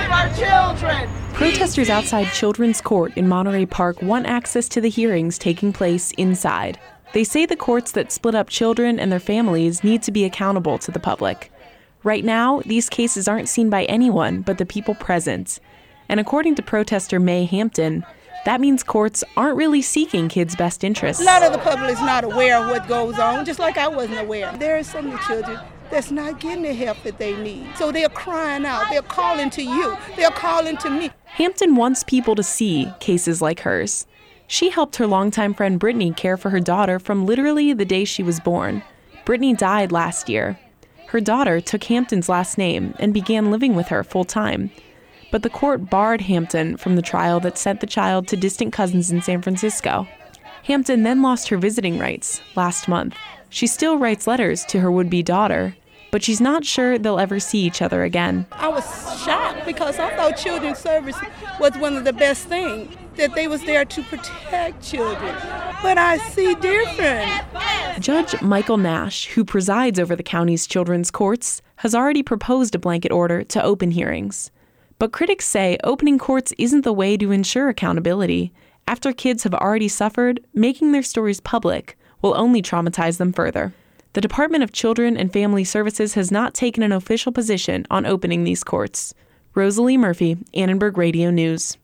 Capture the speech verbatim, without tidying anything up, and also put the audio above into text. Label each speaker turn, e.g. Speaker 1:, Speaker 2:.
Speaker 1: help our children.
Speaker 2: Protesters outside Children's Court in Monterey Park want access to the hearings taking place inside. They say the courts that split up children and their families need to be accountable to the public. Right now, these cases aren't seen by anyone but the people present. And according to protester May Hampton, that means courts aren't really seeking kids' best interests.
Speaker 3: A lot of the public is not aware of what goes on, just like I wasn't aware. There are some of the children that's not getting the help that they need. So they're crying out. They're calling to you. They're calling to me.
Speaker 2: Hampton wants people to see cases like hers. She helped her longtime friend Brittany care for her daughter from literally the day she was born. Brittany died last year. Her daughter took Hampton's last name and began living with her full-time. But the court barred Hampton from the trial that sent the child to distant cousins in San Francisco. Hampton then lost her visiting rights last month. She still writes letters to her would-be daughter, but she's not sure they'll ever see each other again.
Speaker 3: I was shocked because I thought children's service was one of the best things, that they was there to protect children. But I see different.
Speaker 2: Judge Michael Nash, who presides over the county's children's courts, has already proposed a blanket order to open hearings. But critics say opening courts isn't the way to ensure accountability. After kids have already suffered, making their stories public will only traumatize them further. The Department of Children and Family Services has not taken an official position on opening these courts. Rosalie Murphy, Annenberg Radio News.